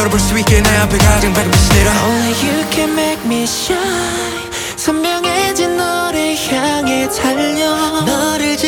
열어볼 수 있게 내 앞에 가장 밝은 빛을 내려 Only you can make me shine 선명해진 너를 향해 달려 너를